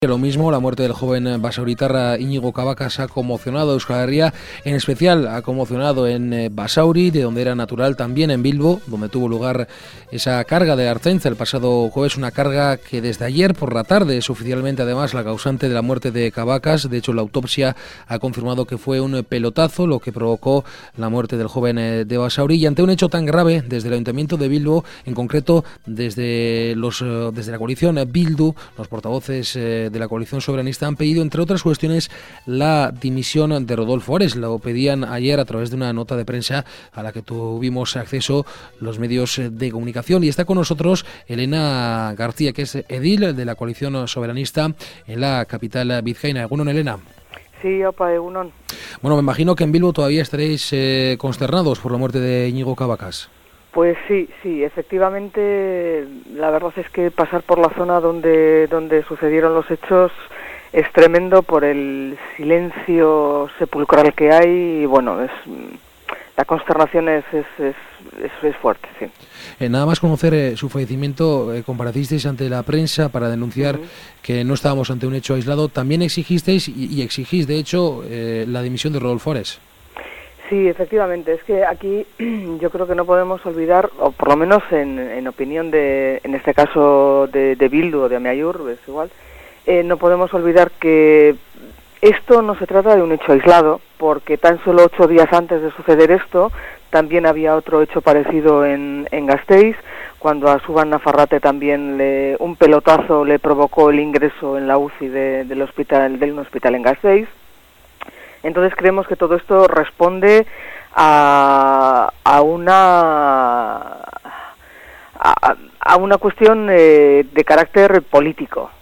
Lo mismo, la muerte del joven basauritarra Íñigo Cabacas ha conmocionado a Euskal Herria, en especial ha conmocionado en Basauri, de donde era natural, también en Bilbo, donde tuvo lugar esa carga de Ertzaintza el pasado jueves, una carga que desde ayer por la tarde es oficialmente además la causante de la muerte de Cabacas. De hecho, la autopsia ha confirmado que fue un pelotazo lo que provocó la muerte del joven de Basauri, y ante un hecho tan grave, desde el Ayuntamiento de Bilbo, en concreto desde la coalición Bildu, los portavoces de la coalición soberanista han pedido, entre otras cuestiones, la dimisión de Rodolfo Ares. Lo pedían ayer a través de una nota de prensa a la que tuvimos acceso los medios de comunicación. Y está con nosotros Elena García, que es edil de la coalición soberanista en la capital vizcaína. Egunon, Elena. Sí, opa, egunon. Bueno, me imagino que en Bilbo todavía estaréis consternados por la muerte de Íñigo Cabacas. Pues sí, efectivamente, la verdad es que pasar por la zona donde sucedieron los hechos es tremendo por el silencio sepulcral que hay y bueno, la consternación es fuerte, sí. Nada más conocer su fallecimiento, comparecisteis ante la prensa para denunciar que no estábamos ante un hecho aislado. También exigisteis y exigís, de hecho, la dimisión de Rodolfo Ares. Sí, efectivamente, es que aquí yo creo que no podemos olvidar, o por lo menos en opinión en este caso de Bildu o de Amaiur, es igual, no podemos olvidar que esto no se trata de un hecho aislado, porque tan solo 8 días antes de suceder esto, también había otro hecho parecido en Gasteiz, cuando a Suban Nafarrate también un pelotazo le provocó el ingreso en la UCI de un hospital en Gasteiz. Entonces creemos que todo esto responde a una cuestión de carácter político.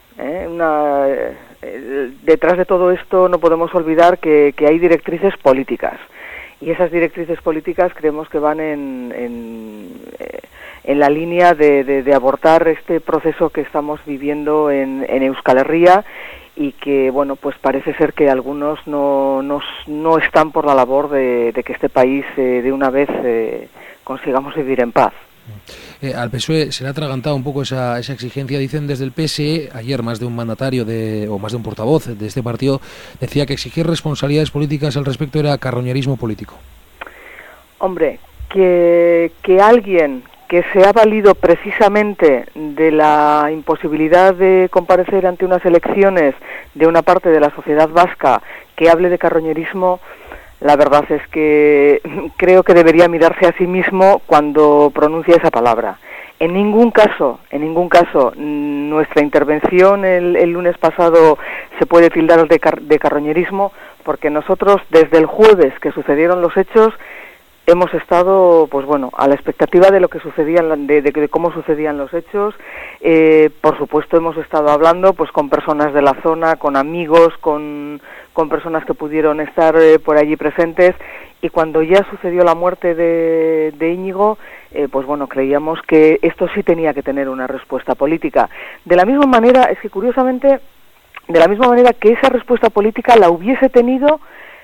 Detrás de todo esto no podemos olvidar que hay directrices políticas. Y esas directrices políticas creemos que van en la línea de abortar este proceso que estamos viviendo en Euskal Herria, y que, bueno, pues parece ser que algunos no están por la labor de que este país de una vez consigamos vivir en paz. Al PSOE se le ha atragantado un poco esa exigencia. Dicen desde el PSE, ayer más de un mandatario o más de un portavoz de este partido decía que exigir responsabilidades políticas al respecto era carroñerismo político. Hombre, que alguien que se ha valido precisamente de la imposibilidad de comparecer ante unas elecciones de una parte de la sociedad vasca, que hable de carroñerismo, la verdad es que creo que debería mirarse a sí mismo cuando pronuncia esa palabra. En ningún caso, nuestra intervención el lunes pasado se puede tildar de carroñerismo, porque nosotros, desde el jueves que sucedieron los hechos, hemos estado, pues bueno, a la expectativa de lo que sucedían, de cómo sucedían los hechos. Por supuesto, hemos estado hablando, pues, con personas de la zona, con amigos, con personas que pudieron estar por allí presentes. Y cuando ya sucedió la muerte de Íñigo, pues bueno, creíamos que esto sí tenía que tener una respuesta política. De la misma manera, es que curiosamente, de la misma manera que esa respuesta política la hubiese tenido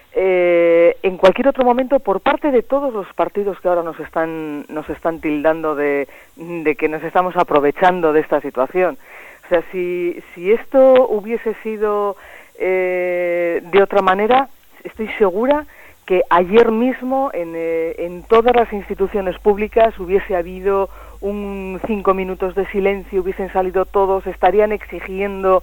en cualquier otro momento por parte de todos los partidos que ahora nos están tildando de que nos estamos aprovechando de esta situación. O sea, si esto hubiese sido de otra manera, estoy segura que ayer mismo en todas las instituciones públicas hubiese habido 5 minutos de silencio, hubiesen salido todos, estarían exigiendo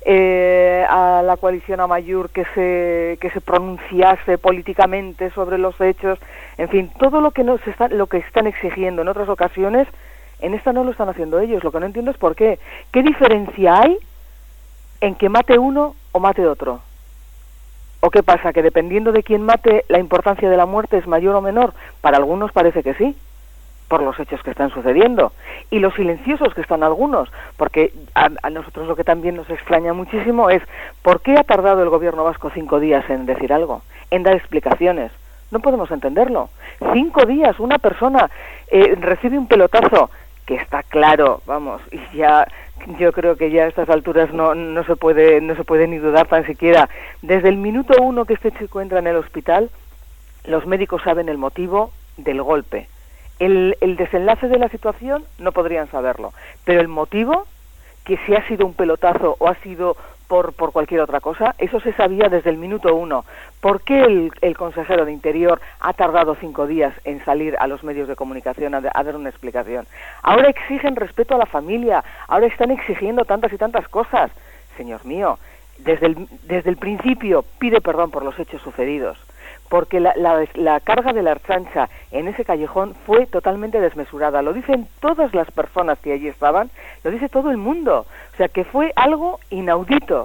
a la coalición Amaiur que se pronunciase políticamente sobre los hechos. En fin, todo lo que están exigiendo en otras ocasiones, en esta no lo están haciendo ellos. Lo que no entiendo es por qué. ¿Qué diferencia hay en que mate uno o mate otro? ¿O qué pasa? ¿Que dependiendo de quién mate, la importancia de la muerte es mayor o menor? Para algunos parece que sí, por los hechos que están sucediendo, y los silenciosos que están algunos, porque a nosotros lo que también nos extraña muchísimo es ¿por qué ha tardado el gobierno vasco 5 días en decir algo, en dar explicaciones? No podemos entenderlo. 5 días, una persona recibe un pelotazo, que está claro, vamos, y ya yo creo que ya a estas alturas no se puede ni dudar tan siquiera. Desde el minuto 1 que este chico entra en el hospital, los médicos saben el motivo del golpe. El desenlace de la situación no podrían saberlo, pero el motivo, que si ha sido un pelotazo o ha sido por cualquier otra cosa. Eso se sabía desde el minuto 1. ¿Por qué el consejero de Interior ha tardado 5 días en salir a los medios de comunicación a dar una explicación? Ahora exigen respeto a la familia, ahora están exigiendo tantas y tantas cosas. Señor mío, desde el principio pide perdón por los hechos sucedidos, porque la carga de la Ertzaintza en ese callejón fue totalmente desmesurada. Lo dicen todas las personas que allí estaban, lo dice todo el mundo. O sea, que fue algo inaudito.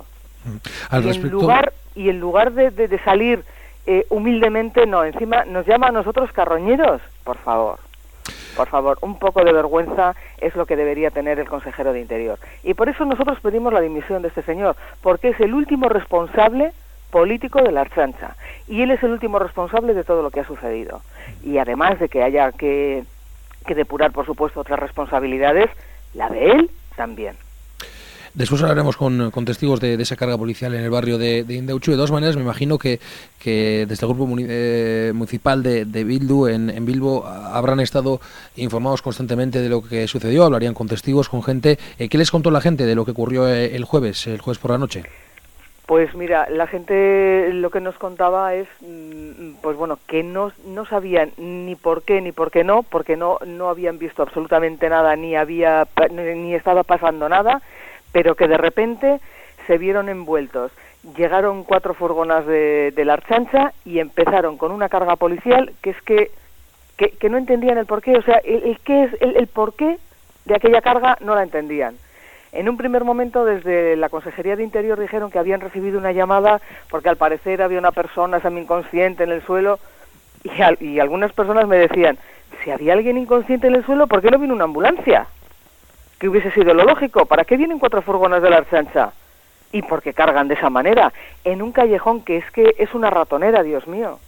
Y en lugar de salir humildemente, no, encima nos llama a nosotros carroñeros. Por favor, un poco de vergüenza es lo que debería tener el consejero de Interior. Y por eso nosotros pedimos la dimisión de este señor, porque es el último responsable político de la Ertzaintza, y él es el último responsable de todo lo que ha sucedido. Y además de que haya que depurar, por supuesto, otras responsabilidades, la de él también. Después hablaremos con testigos de esa carga policial en el barrio de Indeuchu. De todas maneras, me imagino que desde el grupo municipal de Bildu en Bilbo habrán estado informados constantemente de lo que sucedió, hablarían con testigos, con gente. ¿Qué les contó la gente de lo que ocurrió el jueves por la noche? Pues mira, la gente lo que nos contaba es, pues bueno, que no sabían ni por qué no, porque no habían visto absolutamente nada, ni estaba pasando nada, pero que de repente se vieron envueltos. Llegaron 4 furgonas de la Ertzaintza y empezaron con una carga policial que es que no entendían el porqué. O sea, el porqué de aquella carga no la entendían. En un primer momento, desde la Consejería de Interior dijeron que habían recibido una llamada porque al parecer había una persona semi-inconsciente en el suelo, y algunas personas me decían, si había alguien inconsciente en el suelo, ¿por qué no vino una ambulancia? Que hubiese sido lo lógico. ¿Para qué vienen 4 furgonas de la Ertzaintza? ¿Y por qué cargan de esa manera? En un callejón que es una ratonera, Dios mío.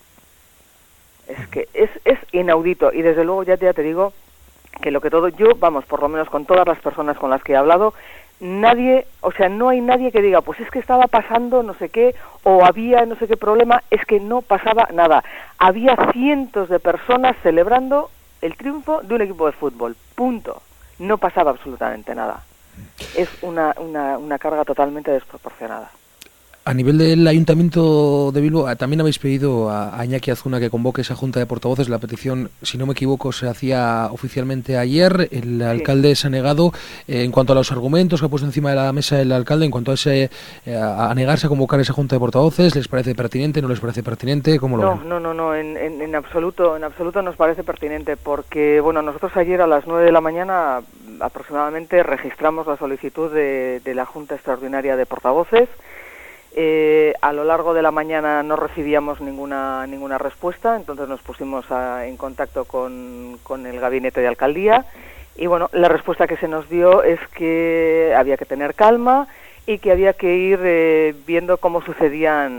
Es que es inaudito. Y desde luego ya te digo que yo, por lo menos con todas las personas con las que he hablado, nadie, o sea, no hay nadie que diga, pues es que estaba pasando no sé qué, o había no sé qué problema. Es que no pasaba nada. Había cientos de personas celebrando el triunfo de un equipo de fútbol. Punto. No pasaba absolutamente nada. Es una carga totalmente desproporcionada. A nivel del Ayuntamiento de Bilbo, también habéis pedido a Iñaki Azcuna que convoque esa Junta de Portavoces. La petición, si no me equivoco, se hacía oficialmente ayer. El alcalde se ha negado. En cuanto a los argumentos que ha puesto encima de la mesa el alcalde, en cuanto a negarse a convocar esa Junta de Portavoces, ¿les parece pertinente? ¿No les parece pertinente? ¿Cómo lo ven? No, en absoluto nos parece pertinente, porque bueno, nosotros ayer a las 9 de la mañana aproximadamente registramos la solicitud de la Junta Extraordinaria de Portavoces. A lo largo de la mañana no recibíamos ninguna respuesta, entonces nos pusimos en contacto con el gabinete de alcaldía, y bueno, la respuesta que se nos dio es que había que tener calma y que había que ir viendo cómo se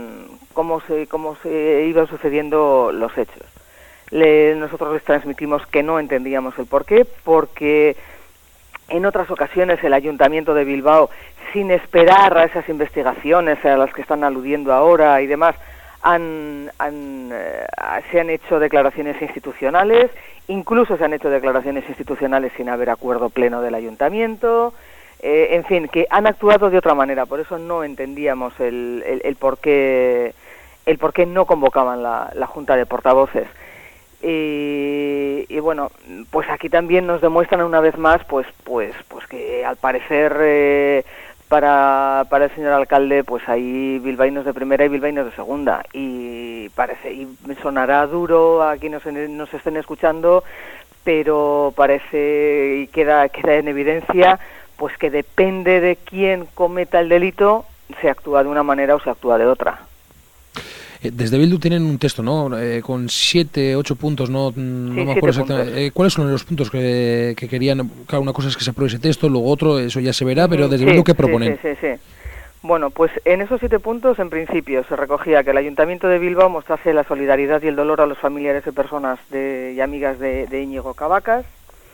iban sucediendo los hechos. Nosotros les transmitimos que no entendíamos el porqué, porque en otras ocasiones el Ayuntamiento de Bilbao, sin esperar a esas investigaciones a las que están aludiendo ahora y demás, se han hecho declaraciones institucionales, incluso se han hecho declaraciones institucionales sin haber acuerdo pleno del Ayuntamiento, en fin, que han actuado de otra manera. Por eso no entendíamos el por qué no convocaban la Junta de Portavoces. Y bueno, pues aquí también nos demuestran una vez más pues que al parecer para el señor alcalde pues hay bilbaínos de primera y bilbaínos de segunda, y sonará duro a quienes nos estén escuchando, pero parece y queda en evidencia pues que depende de quién cometa el delito, se actúa de una manera o se actúa de otra. Desde Bildu tienen un texto, ¿no? Con 7, 8 puntos, no me acuerdo exactamente. ¿Cuáles son los puntos que querían? Claro, una cosa es que se apruebe ese texto, luego otro, eso ya se verá, pero desde Bildu, ¿qué proponen? Sí. Bueno, pues en esos 7 puntos, en principio, se recogía que el Ayuntamiento de Bilbao mostrase la solidaridad y el dolor a los familiares de personas y amigas de Íñigo Cabacas.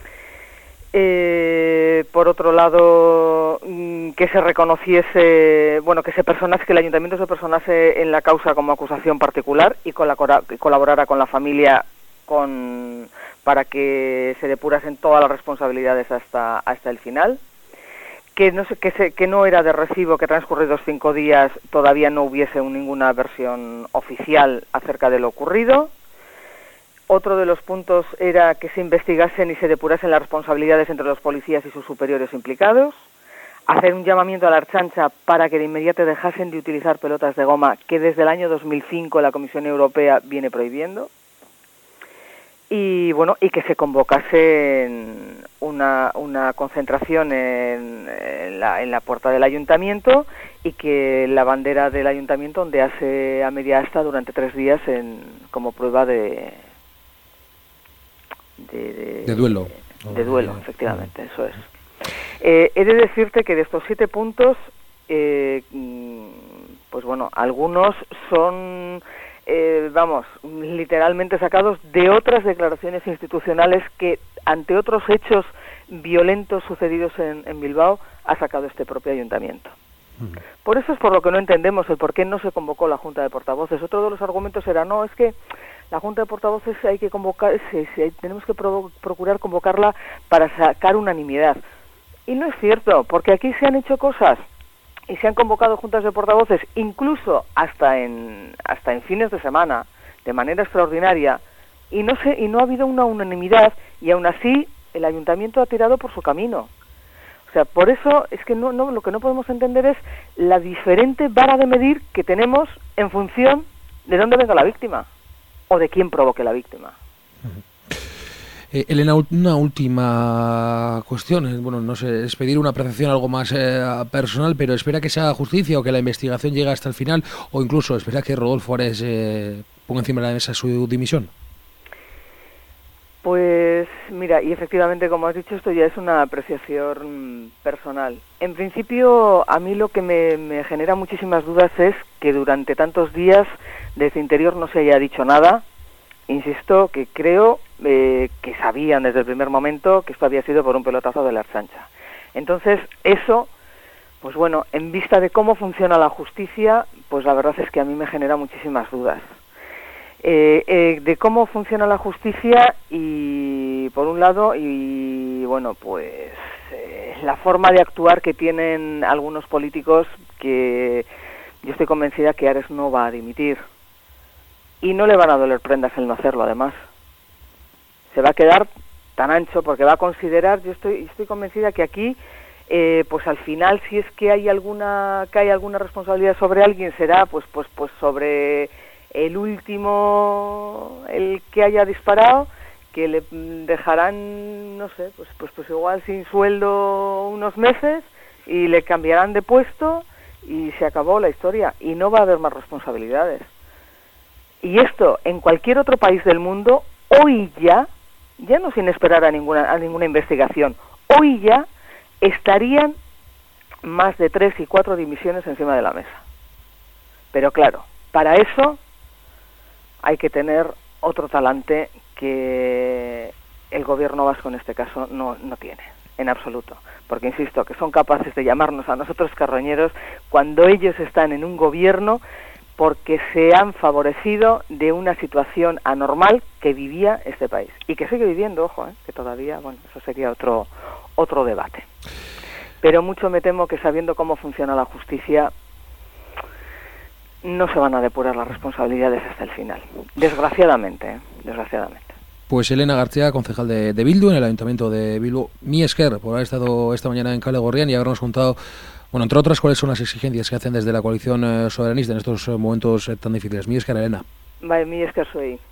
Por otro lado, que se reconociese, que el Ayuntamiento se personase en la causa como acusación particular y colaborara con la familia para que se depurasen todas las responsabilidades hasta el final. que que no era de recibo que transcurridos 5 días todavía no hubiese ninguna versión oficial acerca de lo ocurrido. Otro de los puntos era que se investigasen y se depurasen las responsabilidades entre los policías y sus superiores implicados. Hacer un llamamiento a la Ertzaintza para que de inmediato dejasen de utilizar pelotas de goma que desde el año 2005 la Comisión Europea viene prohibiendo. Y bueno, y que se convocase una concentración en la puerta del ayuntamiento y que la bandera del ayuntamiento ondease a media asta durante 3 días como prueba de duelo. De duelo, efectivamente, eso es. He de decirte que de estos 7 puntos, pues bueno, algunos son, literalmente sacados de otras declaraciones institucionales que, ante otros hechos violentos sucedidos en Bilbao, ha sacado este propio ayuntamiento. Por eso es por lo que no entendemos el por qué no se convocó la Junta de Portavoces. Otro de los argumentos era, no, es que la Junta de Portavoces hay que convocar, tenemos que procurar convocarla para sacar unanimidad. Y no es cierto, porque aquí se han hecho cosas y se han convocado juntas de portavoces, incluso hasta en fines de semana, de manera extraordinaria, y no ha habido una unanimidad, y aún así el ayuntamiento ha tirado por su camino. O sea, por eso es que lo que no podemos entender es la diferente vara de medir que tenemos en función de dónde venga la víctima o de quién provoque la víctima. Elena, una última cuestión. Bueno, no sé, es pedir una apreciación algo más personal, pero espera que se haga justicia o que la investigación llegue hasta el final, o incluso espera que Rodolfo Ares ponga encima de la mesa su dimisión. Pues mira, y efectivamente, como has dicho, esto ya es una apreciación personal. En principio, a mí lo que me genera muchísimas dudas es que durante tantos días desde Interior no se haya dicho nada. Insisto que creo que sabían desde el primer momento que esto había sido por un pelotazo de la Ertzaintza. Entonces, eso, pues bueno, en vista de cómo funciona la justicia, pues la verdad es que a mí me genera muchísimas dudas. De cómo funciona la justicia y por un lado, y bueno, pues la forma de actuar que tienen algunos políticos, que yo estoy convencida que Ares no va a dimitir y no le van a doler prendas el no hacerlo. Además se va a quedar tan ancho porque va a considerar, yo estoy convencida que aquí pues al final, si es que hay alguna responsabilidad sobre alguien, será pues sobre el último, el que haya disparado, que le dejarán, no sé, pues igual sin sueldo unos meses y le cambiarán de puesto y se acabó la historia y no va a haber más responsabilidades. Y esto en cualquier otro país del mundo, hoy ya no sin esperar a ninguna investigación, hoy ya estarían más de 3 y 4 dimisiones encima de la mesa. Pero claro, para eso hay que tener otro talante que el gobierno vasco en este caso no tiene, en absoluto. Porque insisto, que son capaces de llamarnos a nosotros carroñeros cuando ellos están en un gobierno porque se han favorecido de una situación anormal que vivía este país. Y que sigue viviendo, ojo, que todavía, bueno, eso sería otro debate. Pero mucho me temo que sabiendo cómo funciona la justicia, no se van a depurar las responsabilidades hasta el final. Desgraciadamente. Pues Elena García, concejal de Bildu en el Ayuntamiento de Bilbo. Mi esker por haber estado esta mañana en Kale Gorrian y habernos contado, bueno, entre otras, cuáles son las exigencias que hacen desde la coalición soberanista en estos momentos tan difíciles. Mi esker, Elena. Vale, mi esker soy.